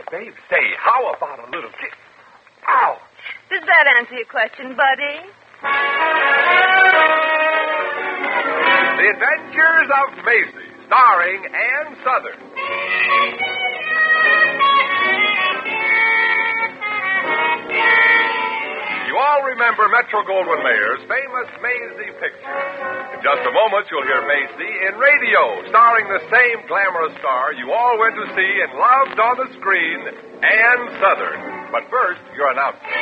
baby. Say, how about a little kiss? Ouch! Does that answer your question, buddy? The Adventures of Maisie, starring Ann Southern. You all remember Metro-Goldwyn-Mayer's famous Maisie picture. In just a moment, you'll hear Maisie in radio, starring the same glamorous star you all went to see and loved on the screen, Ann Southern. But first, your announcement.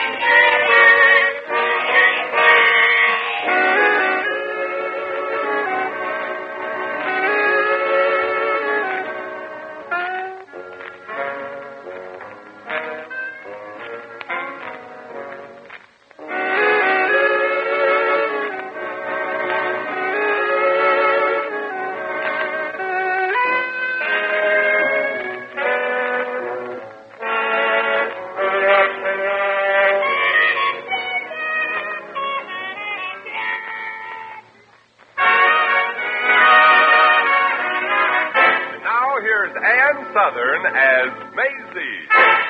Southern as Maisie.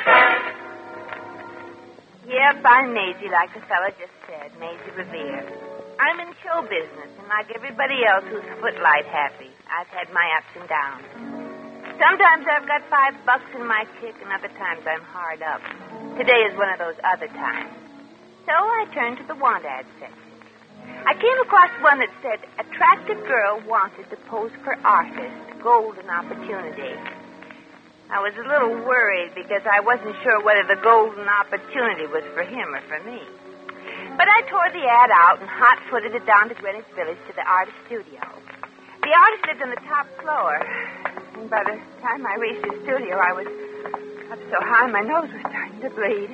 Yep, I'm Maisie, like the fella just said, Maisie Revere. I'm in show business, and like everybody else who's footlight happy, I've had my ups and downs. Sometimes I've got $5 in my kick, and other times I'm hard up. Today is one of those other times. So I turned to the want ad section. I came across one that said, attractive girl wanted to pose for artist, golden opportunity. I was a little worried because I wasn't sure whether the golden opportunity was for him or for me. But I tore the ad out and hot-footed it down to Greenwich Village to the artist studio. The artist lived on the top floor. And by the time I reached the studio, I was up so high my nose was starting to bleed.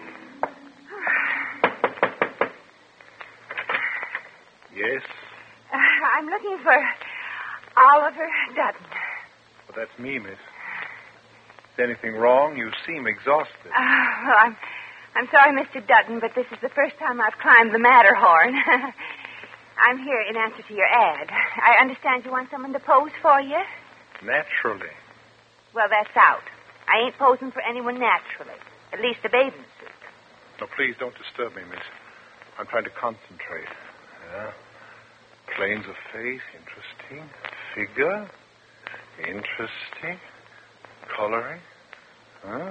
Yes? I'm looking for Oliver Dutton. Well, that's me, miss. Is anything wrong? You seem exhausted. Well, I'm sorry, Mr. Dutton, but this is the first time I've climbed the Matterhorn. I'm here in answer to your ad. I understand you want someone to pose for you? Naturally. Well, that's out. I ain't posing for anyone naturally. At least a bathing suit. No, please don't disturb me, miss. I'm trying to concentrate. Yeah. Planes of face, interesting. Figure, interesting. Coloring. Ah.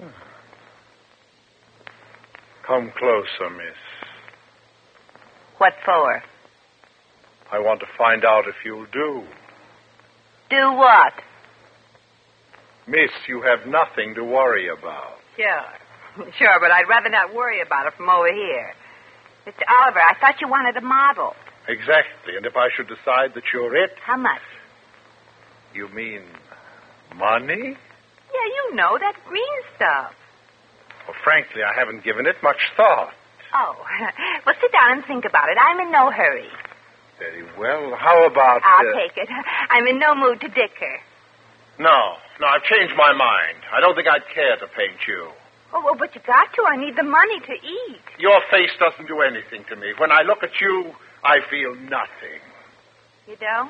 Come closer, miss. What for? I want to find out if you'll do. Do what? Miss, you have nothing to worry about. Sure, but I'd rather not worry about it from over here. Mr. Oliver, I thought you wanted a model. Exactly, and if I should decide that you're it... How much? You mean money? Yeah, you know, that green stuff. Well, frankly, I haven't given it much thought. Oh, well, sit down and think about it. I'm in no hurry. Very well. How about... I'll take it. I'm in no mood to dicker. No, I've changed my mind. I don't think I'd care to paint you. Oh, well, but you got to. I need the money to eat. Your face doesn't do anything to me. When I look at you, I feel nothing. You don't?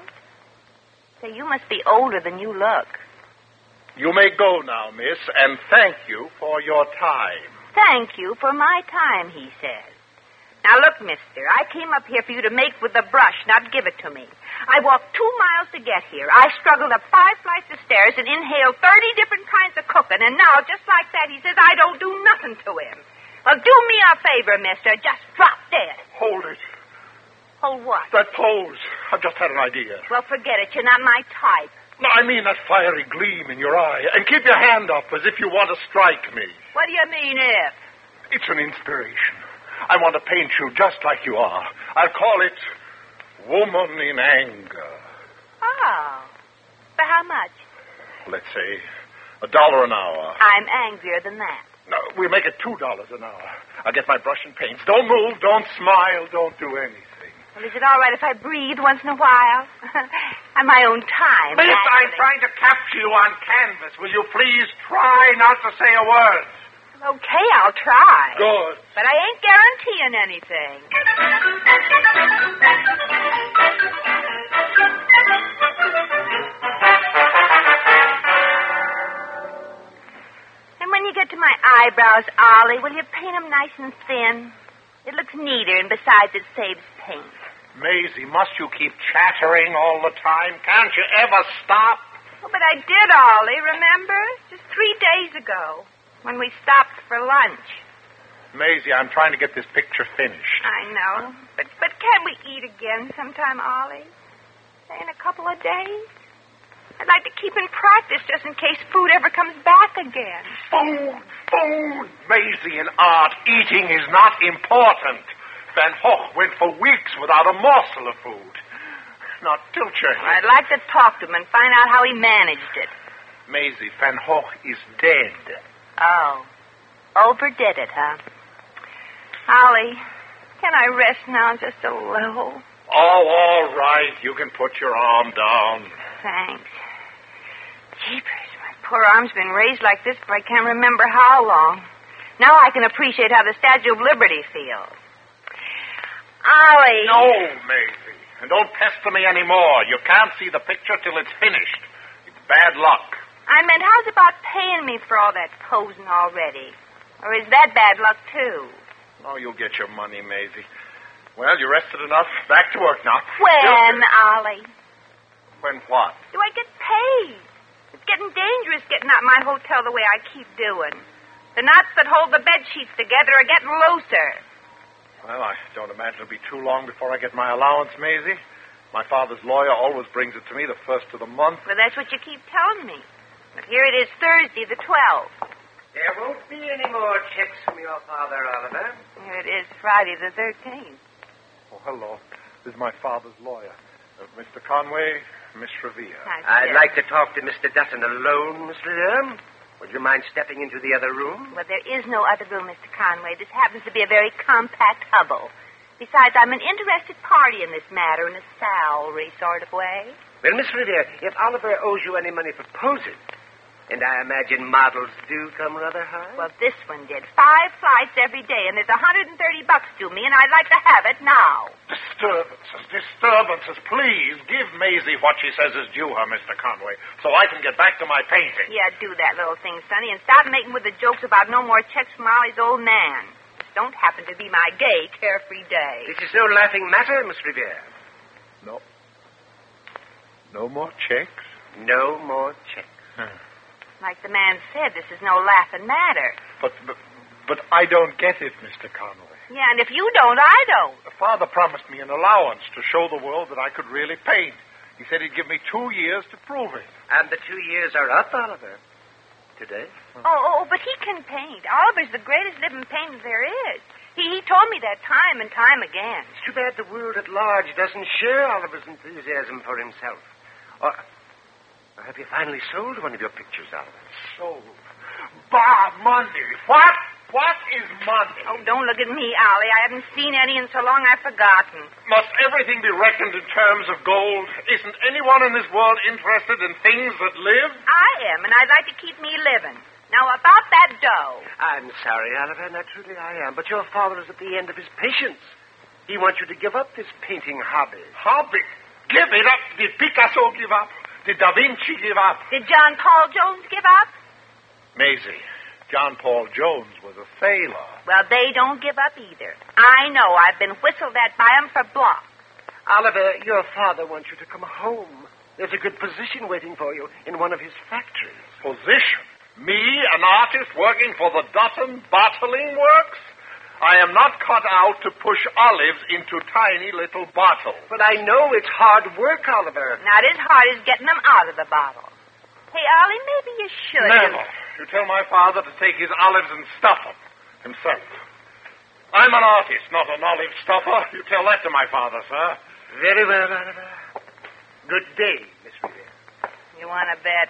So you must be older than you look. You may go now, miss, and thank you for your time. Thank you for my time, he says. Now, look, mister, I came up here for you to make with the brush, not give it to me. I walked 2 miles to get here. I struggled up 5 flights of stairs and inhaled 30 different kinds of cooking, and now, just like that, he says I don't do nothing to him. Well, do me a favor, mister. Just drop dead. Hold it. Hold what? That pose. I've just had an idea. Well, forget it. You're not my type. No, I mean that fiery gleam in your eye. And keep your hand up as if you want to strike me. What do you mean, if? It's an inspiration. I want to paint you just like you are. I'll call it Woman in Anger. Oh. For how much? Let's say $1 an hour. I'm angrier than that. No, we'll make it $2 an hour. I'll get my brush and paints. Don't move, don't smile, don't do anything. Well, is it all right if I breathe once in a while? On my own time. Miss, I'm trying to capture you on canvas. Will you please try not to say a word? Okay, I'll try. Good. But I ain't guaranteeing anything. And when eyebrows, Ollie. Will you paint them nice and thin? It looks neater, and besides, it saves paint. Maisie, must you keep chattering all the time? Can't you ever stop? Oh, but I did, Ollie, remember? Just 3 days ago, when we stopped for lunch. Maisie, I'm trying to get this picture finished. I know. But can't we eat again sometime, Ollie? Say in a couple of days? I'd like to keep in practice just in case food ever comes back again. Food. Maisie, in art, eating is not important. Van Gogh went for weeks without a morsel of food. Now, tilt your head. I'd like to talk to him and find out how he managed it. Maisie, Van Gogh is dead. Oh. Overdid it, huh? Ollie, can I rest now just a little? Oh, all right. You can put your arm down. Thanks. Jeepers, my poor arm's been raised like this for I can't remember how long. Now I can appreciate how the Statue of Liberty feels. Ollie. No, Maisie. And don't pester me anymore. You can't see the picture till it's finished. It's bad luck. I meant, how's about paying me for all that posing already? Or is that bad luck, too? Oh, you'll get your money, Maisie. Well, you rested enough. Back to work now. When, Ollie? When what? Do I get paid? It's getting dangerous getting out my hotel the way I keep doing. The knots that hold the bed sheets together are getting looser. Well, I don't imagine it'll be too long before I get my allowance, Maisie. My father's lawyer always brings it to me the first of the month. Well, that's what you keep telling me. But here it is Thursday, the 12th. There won't be any more checks from your father, Oliver. Here it is Friday, the 13th. Oh, hello. This is my father's lawyer. Mr. Conway, Miss Revere. I'd like to talk to Mr. Dutton alone, Miss Revere. Would you mind stepping into the other room? Well, there is no other room, Mr. Conway. This happens to be a very compact hovel. Besides, I'm an interested party in this matter in a salary sort of way. Well, Miss Revere, if Oliver owes you any money for posing, and I imagine models do come rather high. Well, this one did. 5 flights every day, and there's $130 due me, and I'd like to have it now. Disturbances. Please give Maisie what she says is due her, Mr. Conway, so I can get back to my painting. Yeah, do that little thing, Sonny, and stop making with the jokes about no more checks from Ollie's old man. Don't happen to be my gay, carefree day. This is no laughing matter, Miss Revere. No. No more checks? No more checks. Like the man said, this is no laughing matter. But I don't get it, Mr. Conway. Yeah, and if you don't, I don't. The father promised me an allowance to show the world that I could really paint. He said he'd give me 2 years to prove it. And the 2 years are up, Oliver. Today. Oh, but he can paint. Oliver's the greatest living painter there is. He told me that time and time again. It's too bad the world at large doesn't share Oliver's enthusiasm for himself. Or have you finally sold one of your pictures, Oliver? Sold? Bah, money. What? What is money? Oh, don't look at me, Ollie. I haven't seen any in so long I've forgotten. Must everything be reckoned in terms of gold? Isn't anyone in this world interested in things that live? I am, and I'd like to keep me living. Now, about that dough. I'm sorry, Oliver. Naturally, I am. But your father is at the end of his patience. He wants you to give up this painting hobby. Hobby? Give it up? Did Picasso give up? Did Da Vinci give up? Did John Paul Jones give up? Maisie, John Paul Jones was a sailor. Well, they don't give up either. I know. I've been whistled at by them for blocks. Oliver, your father wants you to come home. There's a good position waiting for you in one of his factories. Position? Me, an artist working for the Dutton Bottling Works? I am not cut out to push olives into tiny little bottles. But I know it's hard work, Oliver. Not as hard as getting them out of the bottle. Hey, Ollie, maybe you should. Never. You tell my father to take his olives and stuff them himself. I'm an artist, not an olive stuffer. You tell that to my father, sir. Very well, Oliver. Good day, Miss Revere. You want to bet?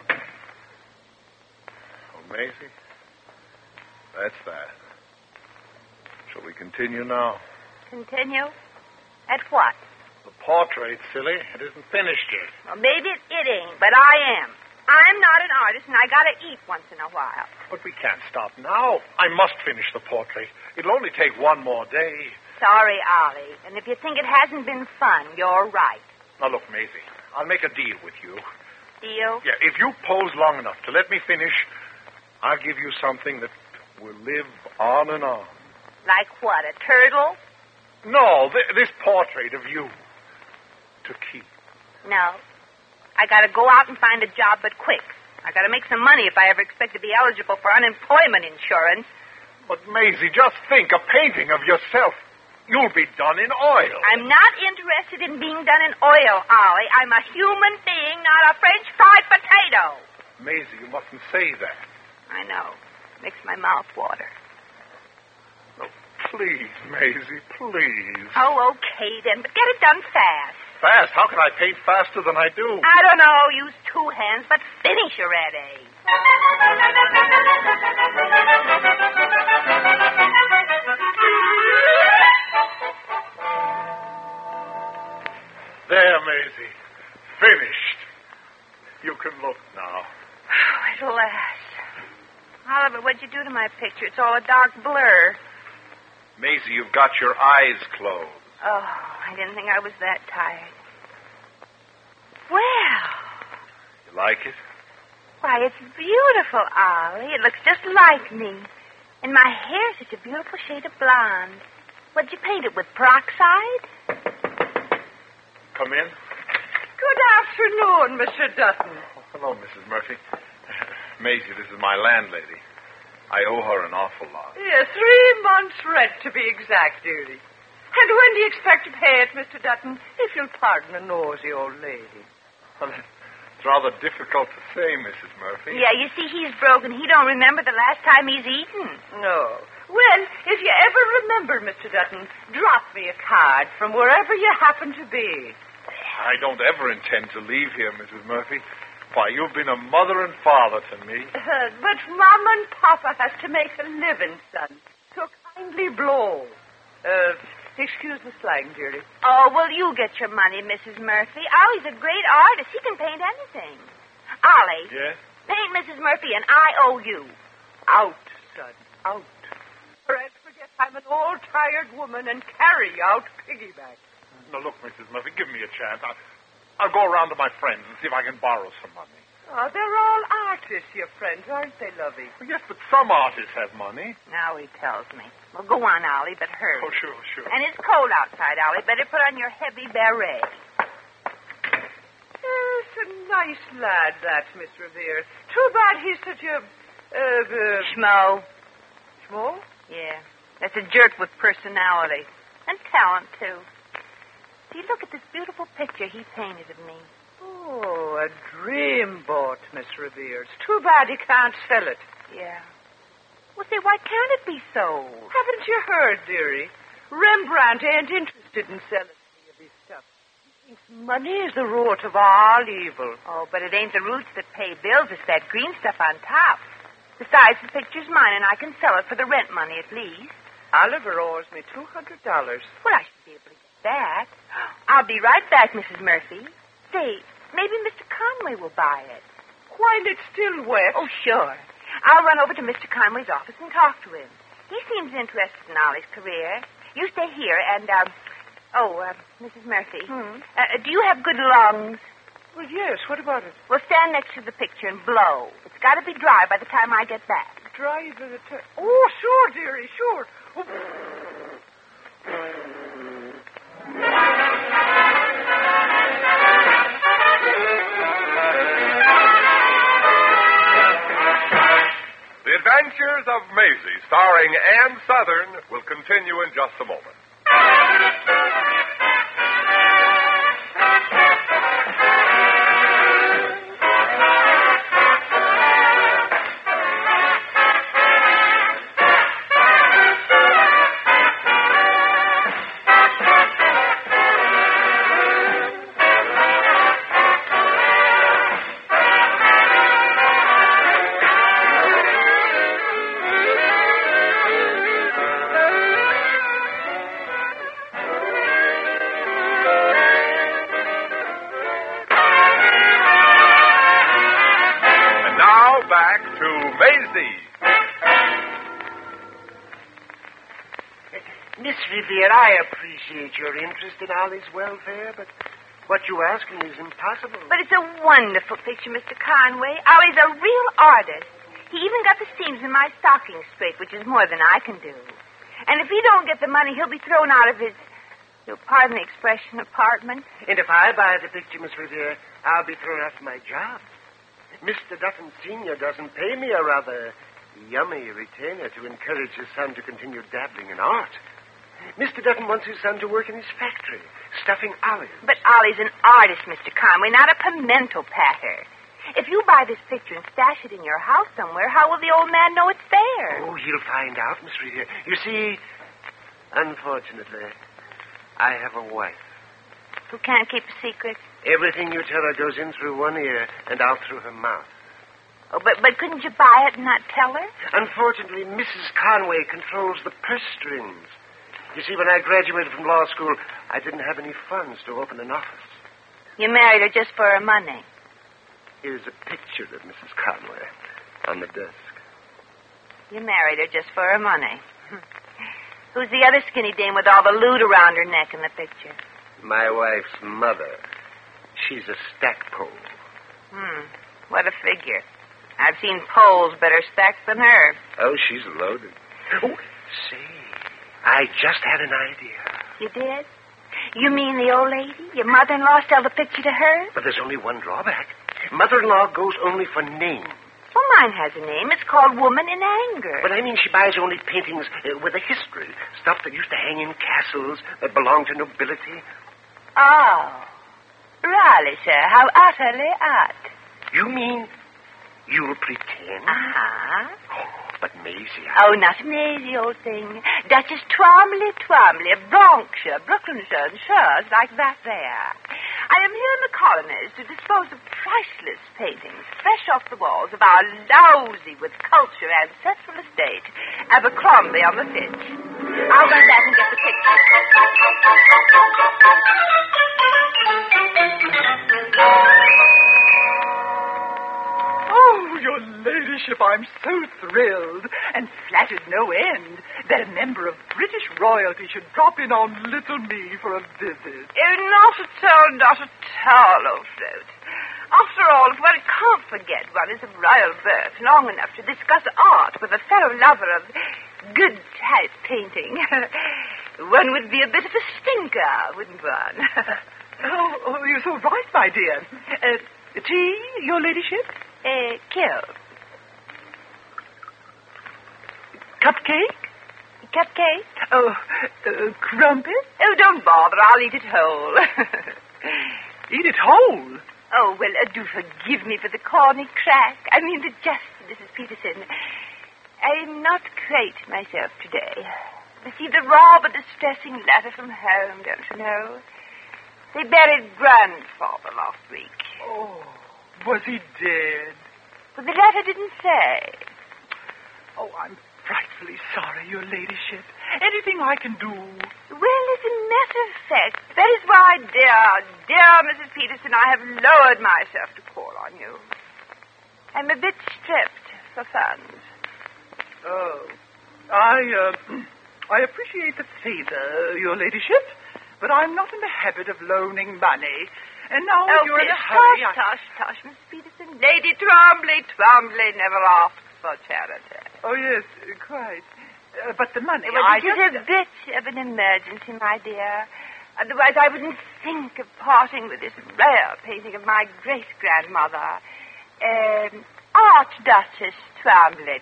Oh, Maisie, that's that. Shall we continue now? Continue? At what? The portrait, silly. It isn't finished yet. Well, maybe it ain't, but I am. I'm not an artist, and I gotta eat once in a while. But we can't stop now. I must finish the portrait. It'll only take 1 more day. Sorry, Ollie. And if you think it hasn't been fun, you're right. Now, look, Maisie, I'll make a deal with you. Deal? Yeah, if you pose long enough to let me finish, I'll give you something that will live on and on. Like what, a turtle? No, this portrait of you. To keep. No. I gotta go out and find a job, but quick. I gotta make some money if I ever expect to be eligible for unemployment insurance. But, Maisie, just think, a painting of yourself. You'll be done in oil. I'm not interested in being done in oil, Ollie. I'm a human being, not a French fried potato. Maisie, you mustn't say that. I know. Makes my mouth water. Oh, please, Maisie, please. Oh, okay then, but get it done fast. Fast? How can I paint faster than I do? I don't know. Use two hands, but finish already. There, Maisie. Finished. You can look now. Oh, at last. Oliver, what'd you do to my picture? It's all a dark blur. Maisie, you've got your eyes closed. Oh, I didn't think I was that tired. Well. You like it? Why, it's beautiful, Ollie. It looks just like me. And my hair's such a beautiful shade of blonde. What'd you paint it with, peroxide? Come in. Good afternoon, Mr. Dutton. Oh, hello, Mrs. Murphy. Maisie, this is my landlady. I owe her an awful lot. Yes, 3 months' rent, to be exact, dearie. And when do you expect to pay it, Mr. Dutton, if you'll pardon a nosy old lady? Well, it's rather difficult to say, Mrs. Murphy. Yeah, you see, he's broken. He don't remember the last time he's eaten. No. Well, if you ever remember, Mr. Dutton, drop me a card from wherever you happen to be. I don't ever intend to leave here, Mrs. Murphy. Why, you've been a mother and father to me. But Mama and Papa has to make a living, son. So kindly blow. Excuse the slang, dearie. Oh, well, you get your money, Mrs. Murphy. Ollie's a great artist. He can paint anything. Ollie. Yes? Paint Mrs. Murphy, and I owe you. Out, son, out. Or else forget I'm an old, tired woman and carry out piggyback. Now, look, Mrs. Murphy, give me a chance. I'll go around to my friends and see if I can borrow some money. Oh, they're all artists, your friends, aren't they, lovey? Well, yes, but some artists have money. Now he tells me. Well, go on, Ollie, but hurry. Oh, sure. And it's cold outside, Ollie. Better put on your heavy beret. Yes, a nice lad, that, Miss Revere. Too bad he's such a, Schmo. Schmo? Yeah. That's a jerk with personality. And talent, too. See, look at this beautiful picture he painted of me. Oh, a dreamboat, Miss Revere. It's too bad he can't sell it. Yeah. Well, say, why can't it be sold? Haven't you heard, dearie? Rembrandt ain't interested in selling any of his stuff. He thinks money is the root of all evil. Oh, but it ain't the roots that pay bills. It's that green stuff on top. Besides, the picture's mine, and I can sell it for the rent money at least. Oliver owes me $200. Well, I should be able to get that. I'll be right back, Mrs. Murphy. Say, maybe Mr. Conway will buy it. While it's still wet. Oh, sure. I'll run over to Mr. Conway's office and talk to him. He seems interested in Ollie's career. You stay here and, Mrs. Murphy. Do you have good lungs? Well, yes. What about it? Well, stand next to the picture and blow. It's got to be dry by the time I get back. Dry by the time... Oh, sure, dearie, sure. Oh. The Adventures of Maisie, starring Ann Southern, will continue in just a moment. Back to Maisie. Miss Revere, I appreciate your interest in Ollie's welfare, but what you ask me is impossible. But it's a wonderful picture, Mr. Conway. Ollie's a real artist. He even got the seams in my stockings straight, which is more than I can do. And if he don't get the money, he'll be thrown out of his, you'll pardon the expression, apartment. And if I buy the picture, Miss Riviere, I'll be thrown out of my job. Mr. Dutton Sr. doesn't pay me a rather yummy retainer to encourage his son to continue dabbling in art. Mr. Dutton wants his son to work in his factory, stuffing olives. But Ollie's an artist, Mr. Conway, not a pimento patter. If you buy this picture and stash it in your house somewhere, how will the old man know it's there? Oh, he'll find out, Miss Riviere. You see, unfortunately, I have a wife. Who can't keep a secret? Everything you tell her goes in through one ear and out through her mouth. Oh, but couldn't you buy it and not tell her? Unfortunately, Mrs. Conway controls the purse strings. You see, when I graduated from law school, I didn't have any funds to open an office. You married her just for her money. Here's a picture of Mrs. Conway on the desk. You married her just for her money. Who's the other skinny dame with all the loot around her neck in the picture? My wife's mother. She's a stackpole. What a figure. I've seen poles better stacked than her. Oh, she's loaded. Oh, say, I just had an idea. You did? You mean the old lady? Your mother-in-law sell the picture to her? But there's only one drawback. Mother-in-law goes only for names. Well, mine has a name. It's called Woman in Anger. But I mean she buys only paintings with a history. Stuff that used to hang in castles that belonged to nobility. Oh. Really, sir. How utterly odd. You mean you'll pretend? Uh-huh. Oh, but Maisie... Oh, not Maisie, old thing. Duchess Twomley of Bronxshire, Brooklynshire, and Shires, like that there. I am here in the colonies to dispose of priceless paintings, fresh off the walls of our lousy with culture ancestral estate, Abercrombie on the Fitch. I'll run back and get the picture. Oh, your ladyship, I'm so thrilled and flattered no end that a member of British royalty should drop in on little me for a visit. Oh, not at all, old float. After all, if one can't forget one is of royal birth long enough to discuss art with a fellow lover of good type painting, one would be a bit of a stinker, wouldn't one? Oh, you're so right, my dear. Tea, your ladyship? Kill. Cupcake? Cupcake? Oh, crumpet? Oh, don't bother. I'll eat it whole. Eat it whole? Oh, well, do forgive me for the corny crack. I mean the jest, Mrs. Peterson. I'm not quite myself today. Received a raw but distressing letter from home, don't you know? They buried grandfather last week. Oh, was he dead? But the letter didn't say. Oh, I'm frightfully sorry, your ladyship. Anything I can do? Well, as a matter of fact, that is why, dear Mrs. Peterson, I have lowered myself to call on you. I'm a bit strapped for funds. Oh, I appreciate the favor, your ladyship, but I'm not in the habit of loaning money. And now you're in a hurry. Tosh, Miss Peterson. Lady Twomley never asks for charity. Oh, yes, quite. But the money, Well, it is a bit of an emergency, my dear. Otherwise, I wouldn't think of parting with this rare painting of my great-grandmother, Archduchess Twomley.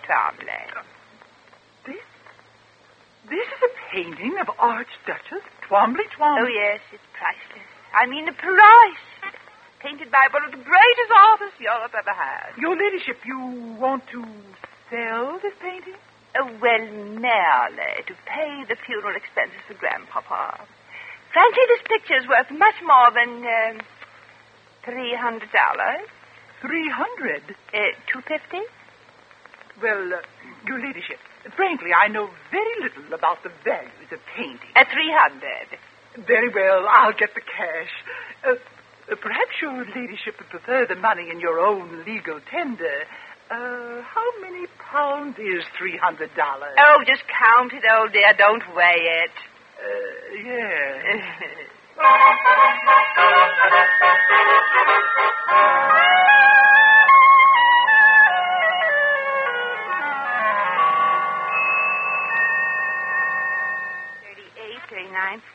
This is a painting of Archduchess Twomley. Oh, yes, it's priceless. I mean, a price. Painted by one of the greatest artists Europe ever had. Your ladyship, you want to sell this painting? Oh, well, merely to pay the funeral expenses for Grandpapa. Frankly, this picture is worth much more than $300. 300? $250? Well, your ladyship, frankly, I know very little about the values of painting. $300. Very well, I'll get the cash. Perhaps your ladyship would prefer the money in your own legal tender. How many pounds is $300? Oh, just count it, old dear. Don't weigh it. Yeah.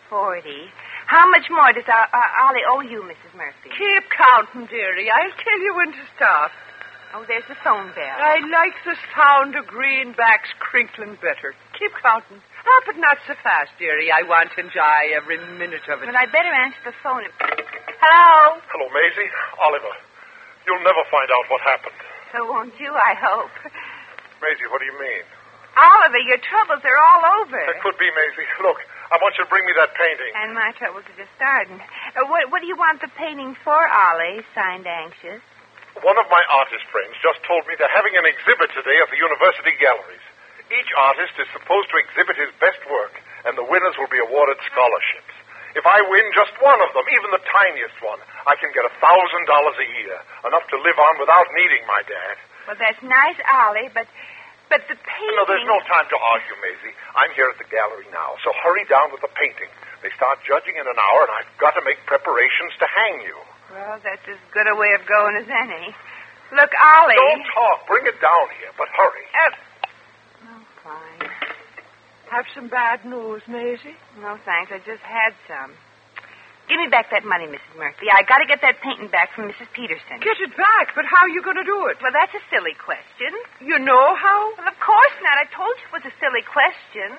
$40. How much more does Ollie owe you, Mrs. Murphy? Keep counting, dearie. I'll tell you when to stop. Oh, there's the phone bell. I like the sound of greenbacks crinkling better. Keep counting. Oh, but not so fast, dearie. I want to enjoy every minute of it. Well, I better answer the phone. Hello? Hello, Maisie. Oliver. You'll never find out what happened. So won't you, I hope. Maisie, what do you mean? Oliver, your troubles are all over. It could be, Maisie. Look, I want you to bring me that painting. And my troubles are just starting. What do you want the painting for, Ollie? Signed Anxious. One of my artist friends just told me they're having an exhibit today at the university galleries. Each artist is supposed to exhibit his best work, and the winners will be awarded scholarships. If I win just one of them, even the tiniest one, I can get $1,000 a year, enough to live on without needing my dad. Well, that's nice, Ollie, but the painting... No, there's no time to argue, Maisie. I'm here at the gallery now, so hurry down with the painting. They start judging in an hour, and I've got to make preparations to hang you. Well, that's as good a way of going as any. Look, Ollie... Don't talk. Bring it down here, but hurry. Oh, fine. Have some bad news, Maisie? No, thanks. I just had some. Give me back that money, Mrs. Murphy. I got to get that painting back from Mrs. Peterson. Get it back, but how are you going to do it? Well, that's a silly question. You know how? Well, of course not. I told you it was a silly question.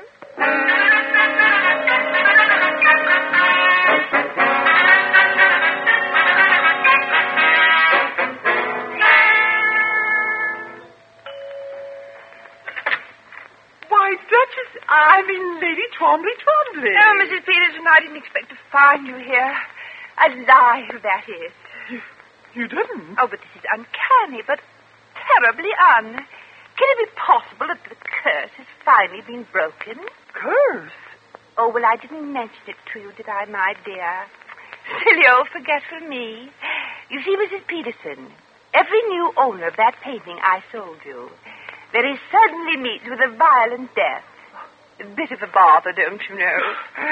Why, Duchess, I mean Lady Twombly. No, Mrs. Peterson, I didn't expect to find you here. Alive, that is. You didn't? Oh, but this is uncanny, but terribly un. Can it be possible that the curse has finally been broken? Curse? Oh, well, I didn't mention it to you, did I, my dear? Silly old forgetful me. You see, Mrs. Peterson, every new owner of that painting I sold you very suddenly meets with a violent death. A bit of a bother, don't you know?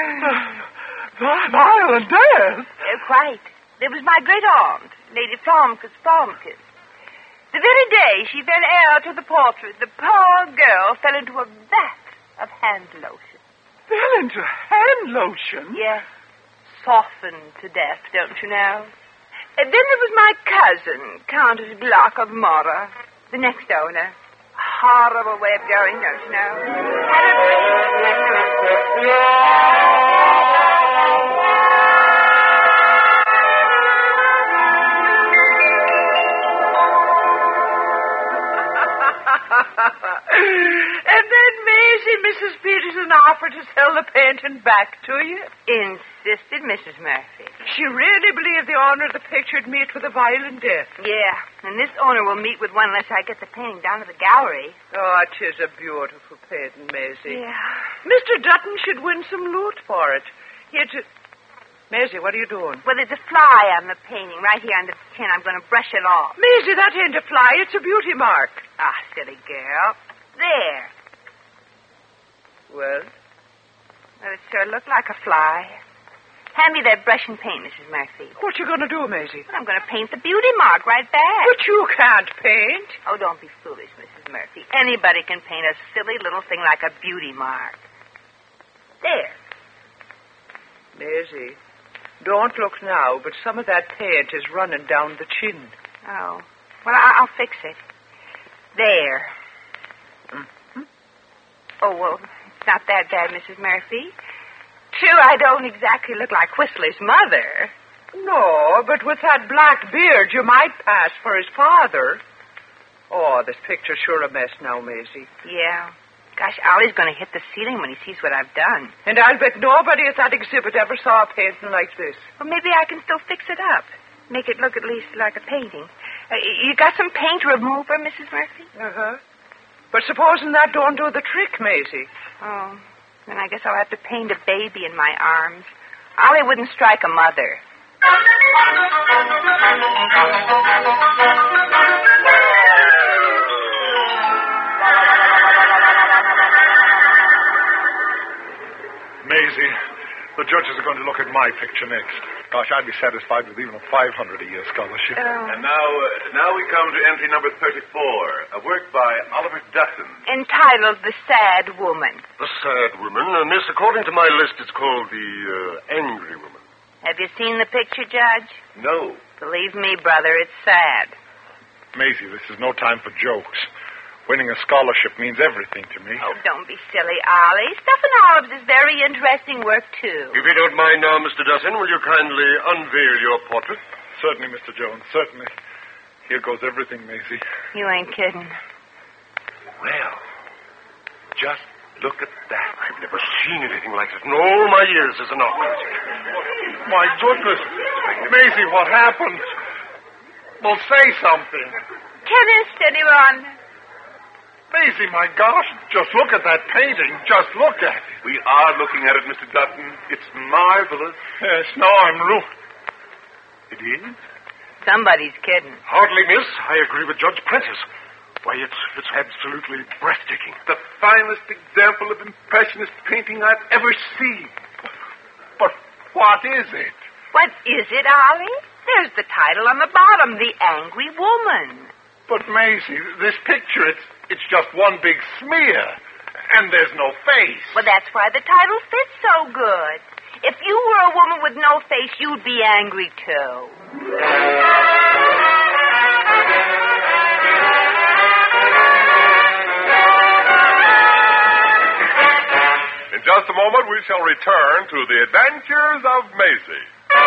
Violent death? Quite. There was my great aunt, Lady Flomkus. The very day she fell heir to the portrait, the poor girl fell into a vat of hand lotion. Fell into hand lotion? Yes. Softened to death, don't you know? And then there was my cousin, Countess Gluck of Mora, the next owner. Horrible way of going, don't you know? And then Mrs. Peterson offered to sell the painting back to you? Insisted Mrs. Murphy. She really believed the owner of the picture would meet with a violent death. Yeah, and this owner will meet with one unless I get the painting down to the gallery. Oh, it is a beautiful painting, Maisie. Yeah. Mr. Dutton should win some loot for it. Maisie, what are you doing? Well, there's a fly on the painting right here under the chin. I'm going to brush it off. Maisie, that ain't a fly. It's a beauty mark. Ah, silly girl. There. Well, it sure looked like a fly. Hand me that brush and paint, Mrs. Murphy. What you going to do, Maisie? Well, I'm going to paint the beauty mark right back. But you can't paint. Oh, don't be foolish, Mrs. Murphy. Anybody can paint a silly little thing like a beauty mark. There. Maisie, don't look now, but some of that paint is running down the chin. Oh. Well, I'll fix it. There. Mm-hmm. Oh, well, it's not that bad, Mrs. Murphy. True, I don't exactly look like Whistler's mother. No, but with that black beard, you might pass for his father. Oh, this picture's sure a mess now, Maisie. Yeah. Gosh, Ollie's going to hit the ceiling when he sees what I've done. And I'll bet nobody at that exhibit ever saw a painting like this. Well, maybe I can still fix it up. Make it look at least like a painting. You got some paint remover, Mrs. Murphy? Uh-huh. But supposing that don't do the trick, Maisie. Oh, then I guess I'll have to paint a baby in my arms. Ollie wouldn't strike a mother. Maisie, the judges are going to look at my picture next. Gosh, I'd be satisfied with even a $500 a year scholarship. And now we come to entry number 34, a work by Oliver Dutton. Entitled The Sad Woman. The Sad Woman? Miss, according to my list, it's called The Angry Woman. Have you seen the picture, Judge? No. Believe me, brother, it's sad. Maisie, this is no time for jokes. Winning a scholarship means everything to me. Oh, don't be silly, Ollie. Stuff and Olives is very interesting work, too. If you don't mind now, Mr. Dutton, will you kindly unveil your portrait? Certainly, Mr. Jones, certainly. Here goes everything, Maisie. You ain't kidding. Well, just look at that. I've never seen anything like it in all my years as an operator. My goodness. Maisie, what happened? Well, say something. Kenneth, anyone? Maisie, my gosh, just look at that painting. Just look at it. We are looking at it, Mr. Dutton. It's marvelous. Yes, now I'm ruined. It is? Somebody's kidding. Hardly, miss. I agree with Judge Prentice. Why, it's absolutely breathtaking. The finest example of Impressionist painting I've ever seen. But what is it? What is it, Ollie? There's the title on the bottom, The Angry Woman. But, Maisie, this picture, it's just one big smear. And there's no face. Well, that's why the title fits so good. If you were a woman with no face, you'd be angry, too. In just a moment, we shall return to the adventures of Maisie.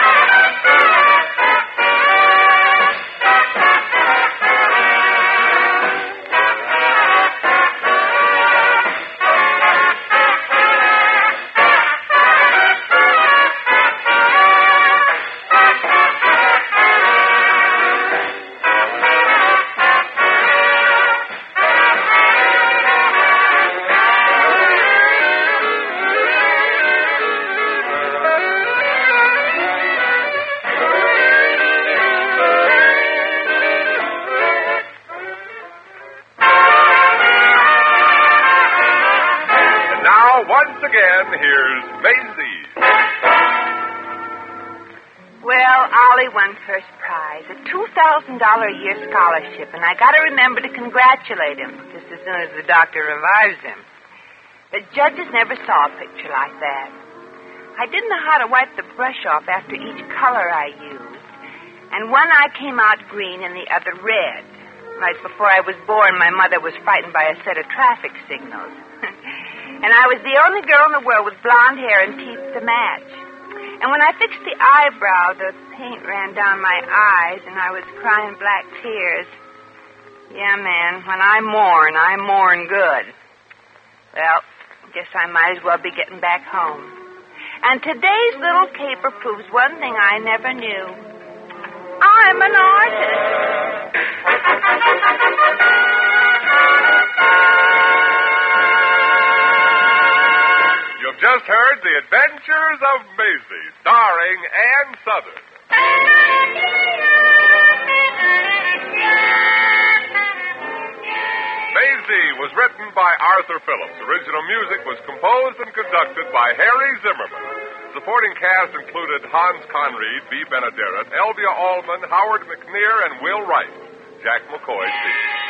Once again, here's Maisie. Well, Ollie won first prize, a $2,000 a year scholarship, and I got to remember to congratulate him just as soon as the doctor revives him. The judges never saw a picture like that. I didn't know how to wipe the brush off after each color I used, and one eye came out green and the other red. Right before I was born, my mother was frightened by a set of traffic signals. And I was the only girl in the world with blonde hair and teeth to match. And when I fixed the eyebrow, the paint ran down my eyes, and I was crying black tears. Yeah, man, when I mourn good. Well, guess I might as well be getting back home. And today's little caper proves one thing I never knew. I'm an artist. You've just heard The Adventures of Maisie, starring Ann Sothern. Maisie was written by Arthur Phillips. Original music was composed and conducted by Harry Zimmerman. Supporting cast included Hans Conried, B. Benaderet, Elvia Allman, Howard McNear, and Will Wright. Jack McCoy speaking.